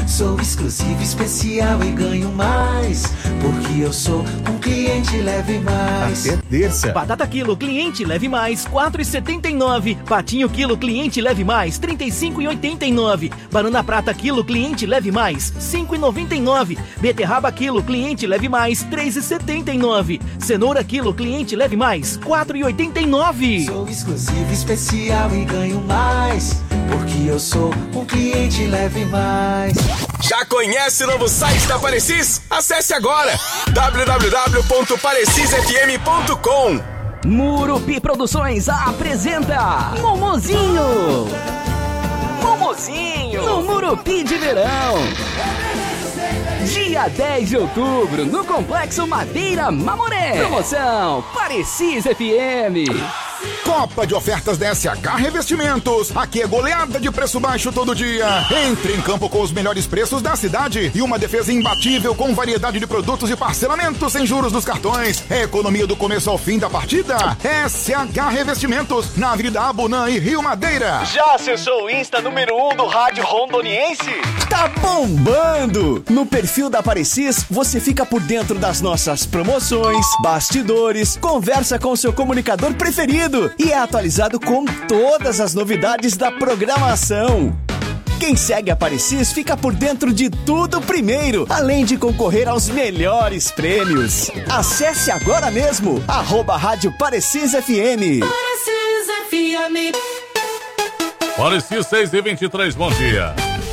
Sou exclusivo, especial e ganho mais, porque eu sou um cliente Leve Mais. Até terça. Batata quilo, cliente Leve Mais, quatro reais e setenta e nove centavos. Patinho quilo, cliente Leve Mais, trinta e cinco reais e oitenta e nove centavos. Banana prata quilo, cliente Leve Mais, cinco reais e noventa e nove centavos. Beterraba quilo, cliente Leve Mais, três reais e setenta e nove centavos. Cenoura quilo, cliente Leve Mais, quatro reais e oitenta e nove centavos. Sou exclusivo, especial e ganho mais, porque eu sou um cliente Leve Mais. Já conhece o novo site da Parecis? Acesse agora w w w ponto parecis f m ponto com. Murupi Produções apresenta Momozinho. Momozinho no Murupi de Verão. Dia dez de outubro, no Complexo Madeira Mamoré. Promoção Parecis F M. Copa de ofertas da S H Revestimentos. Aqui é goleada de preço baixo todo dia. Entre em campo com os melhores preços da cidade e uma defesa imbatível com variedade de produtos e parcelamento sem juros dos cartões. É economia do começo ao fim da partida. S H Revestimentos, na Avenida Abunã e Rio Madeira. Já acessou o Insta número um do Rádio Rondoniense? Tá bombando! No perfil da Parecis, você fica por dentro das nossas promoções, bastidores, conversa com seu comunicador preferido e é atualizado com todas as novidades da programação. Quem segue a Parecis fica por dentro de tudo primeiro, além de concorrer aos melhores prêmios. Acesse agora mesmo, arroba Rádio Parecis F M. Parecis F M. Parecis seis e vinte e três, bom dia.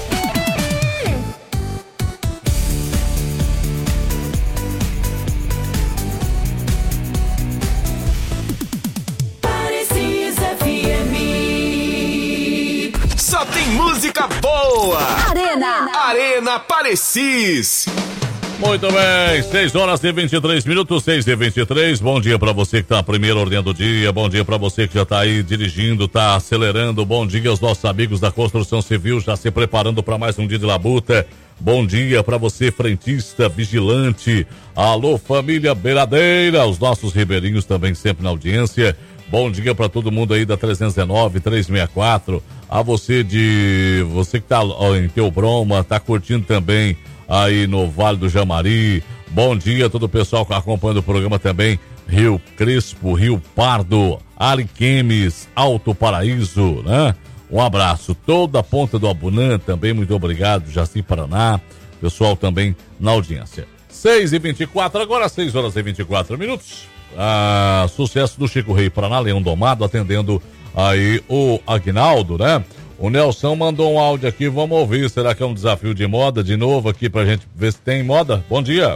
Só tem música boa. Arena. Arena Parecis. Muito bem, seis horas e vinte e três minutos, seis e vinte e três. Bom dia pra você que tá na primeira ordem do dia. Bom dia pra você que já tá aí dirigindo, tá acelerando. Bom dia aos nossos amigos da construção civil, já se preparando pra mais um dia de labuta. Bom dia pra você, frentista, vigilante. Alô, família Beiradeira, os nossos ribeirinhos também sempre na audiência. Bom dia para todo mundo aí da trezentos e dezenove, trezentos e sessenta e quatro. A você de você que tá ó, em Teobroma, tá curtindo também aí no Vale do Jamari. Bom dia a todo o pessoal que acompanha o programa também. Rio Crespo, Rio Pardo, Ariquemes, Alto Paraíso, né? Um abraço. Toda a ponta do Abunã também, muito obrigado. Jaci Paraná, pessoal também na audiência. seis e vinte e quatro, agora seis horas e vinte e quatro minutos. Ah, sucesso do Chico Rei Paraná, Leão Domado, atendendo aí o Aguinaldo, né? O Nelson mandou um áudio aqui, vamos ouvir. Será que é um desafio de moda de novo aqui pra gente ver se tem moda? Bom dia.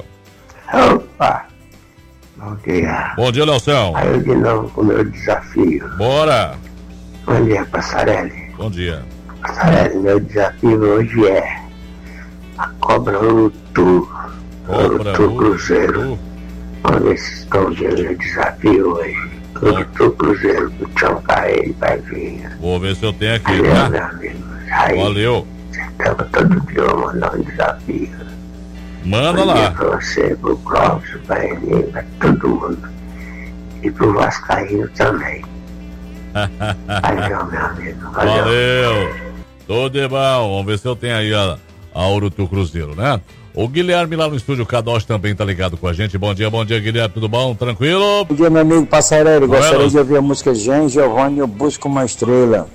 Opa! Bom dia. Bom dia, Nelson. Aí eu de novo com o meu desafio. Bora. Bom dia, Passarelli. Bom dia. Passarelli, meu desafio hoje é a Cobra Urutu. Urutu Cruzeiro. Vamos ver se estão vendo o desafio hoje. Urutu Cruzeiro do Tchau Caí vai vir. Vou ver se eu tenho aqui, Valeu, tá? meu amigo. Aí, valeu. Tava todo dia eu mandar um desafio. Manda Bom lá. dia pra você, pro Clóvis, pra ele, pra todo mundo. E pro Vascaíno também. Valeu, meu amigo. Valeu. Valeu. Tudo de bom. Vamos ver se eu tenho aí a, a Urutu Cruzeiro, né? O Guilherme lá no estúdio Kadosh também tá ligado com a gente. Bom dia, bom dia, Guilherme. Tudo bom? Tranquilo? Bom dia, meu amigo Passarelli. Buenos. Gostaria de ouvir a música Jean Giovanni, Eu Busco Uma Estrela.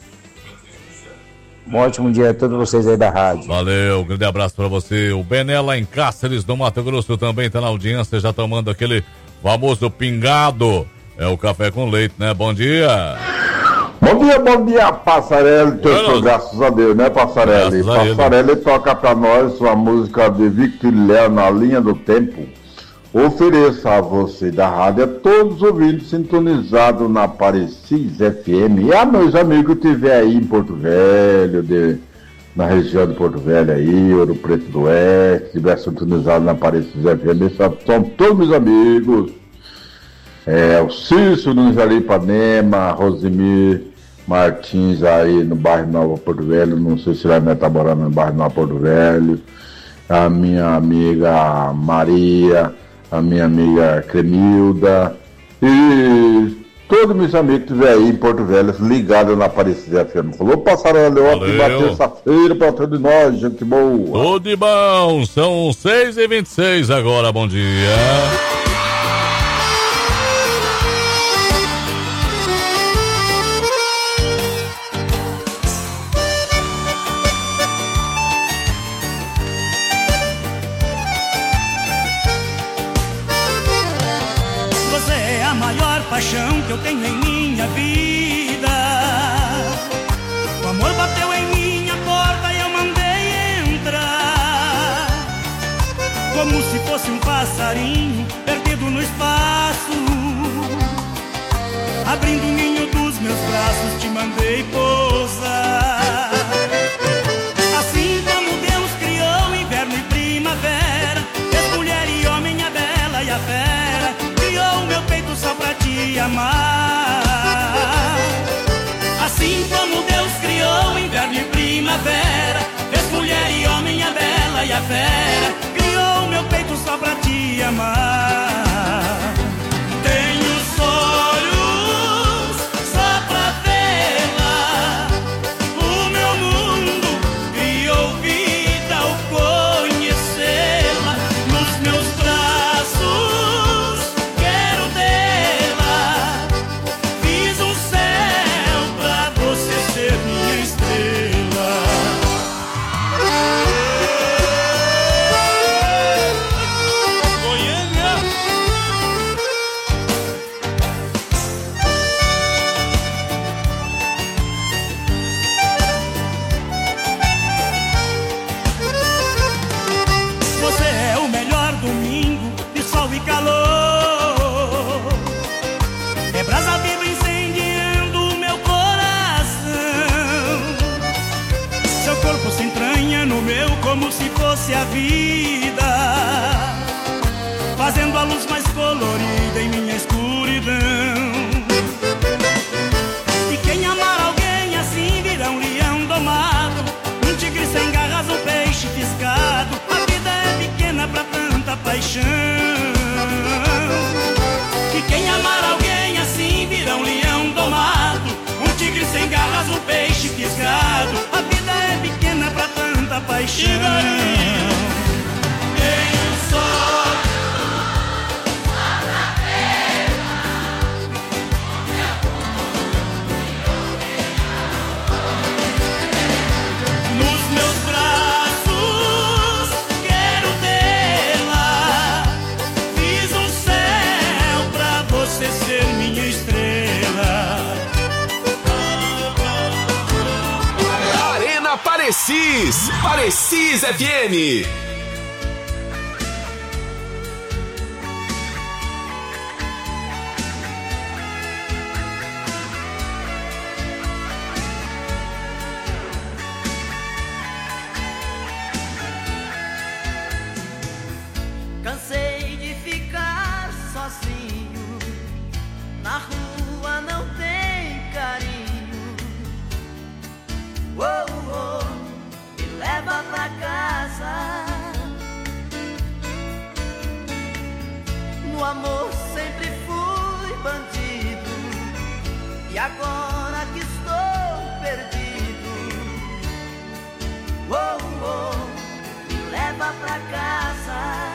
Um ótimo dia a todos vocês aí da rádio. Valeu, um grande abraço pra você. O Bené lá em Cáceres, no Mato Grosso, também tá na audiência, já tomando aquele famoso pingado. É o café com leite, né? Bom dia. Bom dia, bom dia, Passarelli. Bueno. Graças a Deus, né, Passarelli? Passarelli toca pra nós uma música de Victor Léo, Na Linha do Tempo. Ofereço a você da rádio, a todos os ouvintes sintonizados na Parecis F M. E a meus amigos que estiver aí em Porto Velho, de, na região de Porto Velho aí, Ouro Preto do Oeste, estiver sintonizado na Parecis F M, são todos meus amigos. É, o Cício no Jardim Ipanema, Rosemir Martins aí no bairro Nova Porto Velho, não sei se vai estar morando no bairro Nova Porto Velho, a minha amiga Maria, a minha amiga Cremilda e todos meus amigos que estiver aí em Porto Velho, ligado na Aparecida F M. Falou, Passarelli, ótima terça-feira pra todos nós, gente boa. Tudo de bom, são seis e vinte e seis agora, bom dia. Paixão que eu tenho em minha vida. O amor bateu em minha porta e eu mandei entrar, como se fosse um passarinho perdido no espaço. Abrindo o ninho dos meus braços te mandei pousar. Assim como Deus criou inverno e primavera, fez mulher e homem, a bela e a fera, criou o meu peito só pra te amar. Assim como Deus criou inverno e primavera, fez mulher e homem, a bela e a fera, criou o meu peito só pra te amar. Tenho olhos só pra vê-la, o meu mundo criou vida ao conhecê-la. Nos meus braços quero tê-la, fiz um céu pra você ser minha estrela. Goiânia. Você é o melhor domingo de sol e calor, é brasa viva incendiando o meu coração. Seu corpo se entranha no meu como se fosse a vida, fazendo a luz mais colorida em minha escuridão. E quem amar alguém assim virá um leão domado, um tigre sem garras, um peixe fisgado. A vida é pequena pra tanta paixão. E quem amar alguém assim virá um leão domado, um tigre sem garras, um peixe fisgado. A vida é pequena pra tanta paixão. Tenho só nos meus braços quero tê-la, fiz um céu pra você ser minha estrela. Arena Parecis, Parecis F M. Cansei de ficar sozinho, na rua não tem carinho. Oh, oh, me leva pra casa. No amor sempre fui bandido, e agora que estou perdido, oh, oh, me leva pra casa.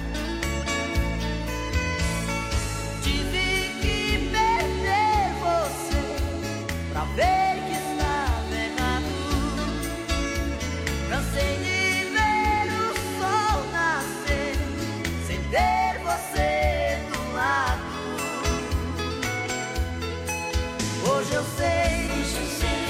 Tive que perder você pra ver que estava errado. Cansei de ver o sol nascer sem ter você do lado. Hoje eu sei